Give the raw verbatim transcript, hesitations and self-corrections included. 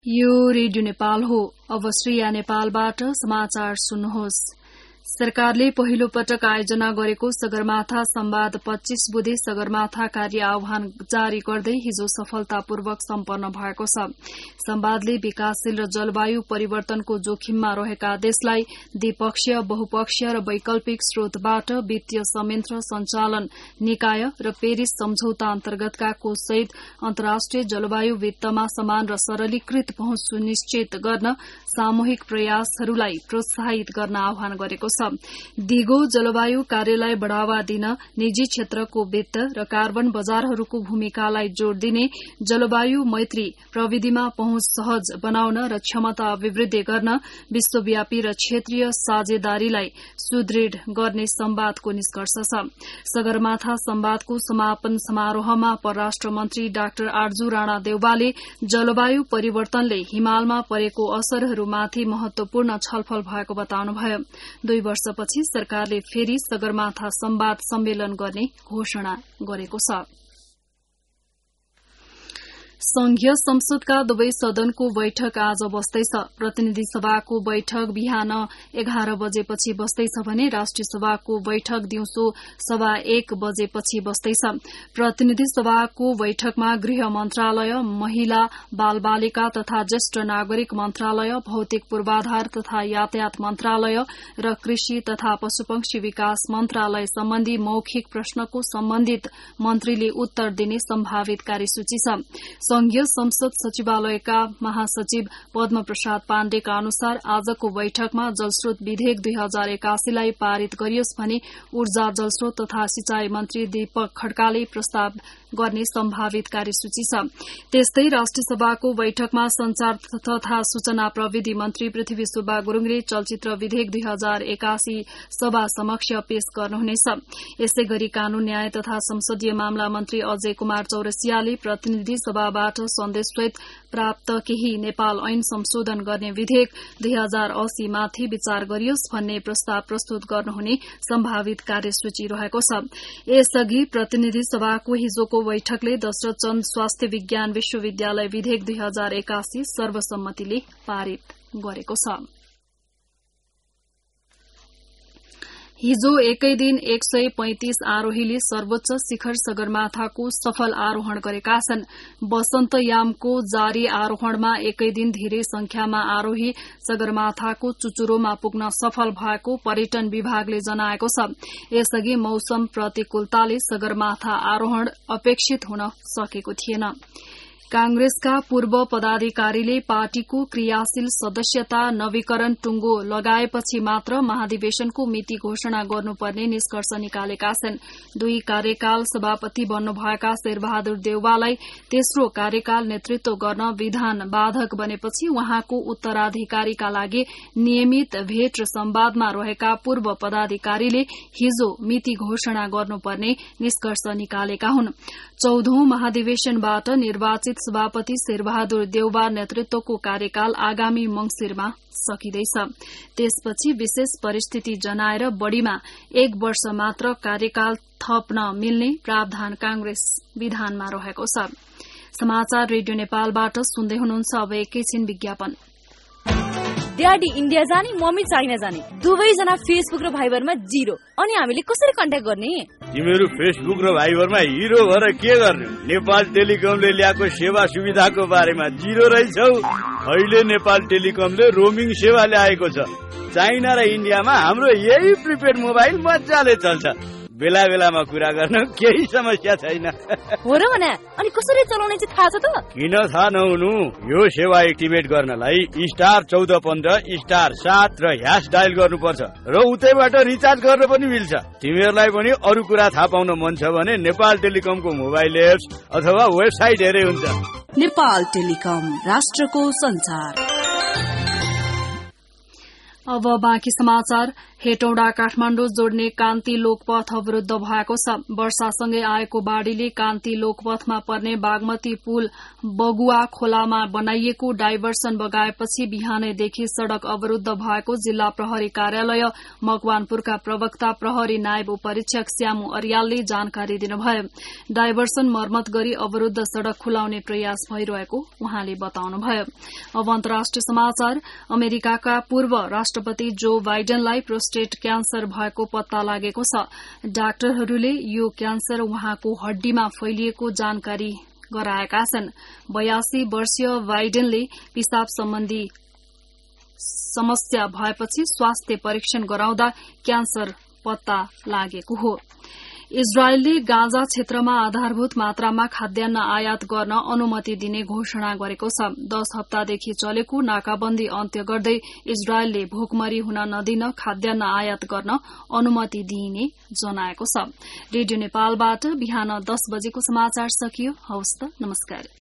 यो रेडियो नेपाल हो। अब श्रेया नेपालबाट समाचार सुन्नुहोस्। सरकारले पहिलो पटक आयोजना गरेको सगरमाथा संवाद पच्चीस बुधे सगरमाथा कार्य आह्वान जारी गर्दै हिजो सफलतापूर्वक सम्पन्न भएको छ। संवादले विकासशील र जलवायु परिवर्तनको जोखिममा रहेका देशलाई द्विपक्षीय, बहुपक्षीय र वैकल्पिक स्रोतबाट वित्तीय संयन्त्र सञ्चालन निकाय र पेरिस सम्झौता अन्तर्गतका कोषसहित अन्तर्राष्ट्रिय जलवायु वित्तमा समान र सरलीकृत पहुँच सुनिश्चित गर्न सामूहिक प्रयासहरूलाई प्रोत्साहित गर्न आह्वान गरेको छ। दिगो जलवायु कार्यलाई बढ़ावा दिन निजी क्षेत्रको वित्त र कार्बन बजारहरूको भूमिकालाई जोड़ दिने, जलवायु मैत्री प्रविधिमा पहुँच सहज बनाउन र क्षमता अभिवृद्धि गर्न, विश्वव्यापी र क्षेत्रीय साझेदारीलाई सुदृढ़ गर्ने संवादको निष्कर्ष छ। सगरमाथा संवादको समापन समारोहमा परराष्ट्र मन्त्री डाक्टर आर्जू राणा देउवाले जलवायु परिवर्तनले हिमालमा परेको असरहरूमाथि महत्वपूर्ण छलफल भएको बताउनुभयो। दुई वर्षपछि सरकारले फेरि सगरमाथा संवाद सम्मेलन गर्ने घोषणा गरेको छ। संघीय संसदका दुवै सदनको बैठक आज बस्दैछ। प्रतिनिधि सभाको बैठक बिहान एघार बजेपछि बस्दैछ भने राष्ट्रिय सभाको बैठक दिउँसो सवा एक बजेपछि बस्दैछ। प्रतिनिधि सभाको बैठकमा गृह मन्त्रालय, महिला बाल बालिका तथा ज्येष्ठ नागरिक मन्त्रालय, भौतिक पूर्वाधार तथा यातायात मन्त्रालय र कृषि तथा पशुपक्षी विकास मन्त्रालय सम्बन्धी मौखिक प्रश्नको सम्बन्धित मन्त्रीले उत्तर दिने सम्भावित कार्यसूची छ। संघीय संसद सचिवालयका महासचिव पद्म प्रसाद पाण्डेका अनुसार आजको बैठकमा जलस्रोत विधेयक दुई हजार एकासीलाई पारित गरियोस् भने ऊर्जा, जलस्रोत तथा सिंचाई मन्त्री दीपक खड्काले प्रस्ताव गर्ने सम्भावित कार्यसूची छ। त्यस्तै राष्ट्रिय सभाको बैठकमा संचार तथा सूचना प्रविधि मन्त्री पृथ्वी सुब्बा गुरूङले चलचित्र विधेयक दुई हजार एकासी सभा समक्ष पेश गर्नुहुनेछ। यसै गरी कानून, न्याय तथा संसदीय मामला मन्त्री अजय कुमार चौरसियाले प्रतिनिधि सभाबाट सन्देशसहित प्राप्त केही नेपाल ऐन संशोधन गर्ने विधेयक दुई हजार अस्सी माथि विचार गरियोस् भन्ने प्रस्ताव प्रस्तुत गर्नुहुने सम्भावित कार्यसूची रहेको छ। यसअघि प्रतिनिधि सभाको हिजोको बैठकले दशरथ चन्द स्वास्थ्य विज्ञान विश्वविद्यालय विधेयक दुई हजार एकासी सर्वसम्मतिले पारित गरेको छ। हिजो एकै दिन एक सय पैंतिस आरोहीले सर्वोच्च शिखर सगरमाथाको सफल आरोहण गरेका छन्। वसन्तयामको जारी आरोहणमा एकै दिन धेरै संख्यामा आरोही सगरमाथाको चुचुरोमा पुग्न सफल भएको पर्यटन विभागले जनाएको छ। यसअघि मौसम प्रतिकूलताले सगरमाथा आरोहण अपेक्षित हुन सकेको थिएन। कांग्रेसका पूर्व पदाधिकारीले पार्टीको क्रियाशील सदस्यता नवीकरण टुंगो लगाएपछि मात्र महाधिवेशनको मिति घोषणा गर्नुपर्ने निष्कर्ष निकालेका छन्। दुई कार्यकाल सभापति बन्नुभएका शेरबहादुर देउवालाई तेस्रो कार्यकाल नेतृत्व गर्न विधान बाधक बनेपछि उहाँको उत्तराधिकारीका लागि नियमित भेट र संवादमा रहेका पूर्व पदाधिकारीले हिजो मिति घोषणा गर्नुपर्ने निष्कर्ष निकालेका हुन्। चौधौं महाधिवेशनबाट निर्वाचित सभापति शेरबहादुर देउवा नेतृत्वको कार्यकाल आगामी मंसिरमा सकिँदैछ। त्यसपछि विशेष परिस्थिति जनाएर बढ़ीमा एक वर्ष मात्र कार्यकाल थप्न मिल्ने प्रावधान कांग्रेस विधानमा रहेको छ। समाचार रेडियो नेपालबाट सुन्दै हुनुहुन्छ। अब एकैछिन विज्ञापन। ड्याडी इन्डिया जाने, मम्मी चाइना जाने, दुवैजना फेसबुक र भाइबरमा जिरो। अनि हामीले कसरी कन्ट्याक्ट गर्ने? तिमीहरू फेसबुक र भाइबरमा हिरो भएर के गर्ने? नेपाल टेलिकमले ल्याएको सेवा सुविधाको बारेमा जिरो रहेछौ। अहिले नेपाल टेलिकमले रोमिङ सेवा ल्याएको छ। चाइना र इन्डियामा हाम्रो यही प्रिपेड मोबाइल मजाले चल्छ। बेला बेलामा कुरा गर्न केही समस्या छैन। हो र भने अनि कसरी चलाउने चाहिँ थाहा छ त? किन थाहा नहुनु? यो सेवा एक्टिभेट गर्नलाई स्टार चौध पन्ध्र स्टार सात र ह्यास डायल गर्नुपर्छ र उतैबाट रिचार्ज गर्न पनि मिल्छ। तिमीहरूलाई पनि अरू कुरा थाहा पाउन मन छ भने नेपाल टेलिकमको मोबाइल एप्स अथवा वेबसाइट हेरे हुन्छ। नेपाल टेलिकम, राष्ट्रको संचार। अब बाँकी समाचार। हेटौडा काठमाण्डु जोड्ने कान्ति लोकपथ अवरूद्ध भएको छ। वर्षासँगै आएको बाढ़ीले कान्ति लोकपथमा पर्ने बागमती पुल बगुवा खोलामा बनाइएको डाइभर्सन बगाएपछि बिहानैदेखि सड़क अवरूद्ध भएको जिल्ला प्रहरी कार्यालय मकवानपुरका प्रवक्ता प्रहरी नायब उपरीक्षक श्यामु अर्यालले जानकारी दिनुभयो। डाइभर्सन मर्मत गरी अवरूद्ध सड़क खुलाउने प्रयास भइरहेको उहाँले बताउनुभयो। अब अन्तर्राष्ट्रिय समाचार। अमेरिकाका पूर्व राष्ट्रपति जो बाइडेनलाई प्रोस्टेट क्यान्सर भएको पत्ता लागेको छ। डाक्टरहरूले यो क्यान्सर उहाँको हड्डीमा फैलिएको जानकारी गराएका छन्। बयासी वर्षीय बाइडेनले पिसाब सम्बन्धी समस्या भएपछि स्वास्थ्य परीक्षण गराउँदा क्यान्सर पत्ता लागेको हो। इजरायलले गाजा क्षेत्रमा आधारभूत मात्रामा खाद्यान्न आयात गर्न अनुमति दिने घोषणा गरेको छ। दश हप्तादेखि चलेको नाकाबन्दी अन्त्य गर्दै इजरायलले भोकमरी हुन नदिन खाद्यान्न आयात गर्न अनुमति दिइने जनाएको छ। रेडियो नेपालबाट बिहान दस बजेको समाचार सकियो। हवस् त, नमस्कार।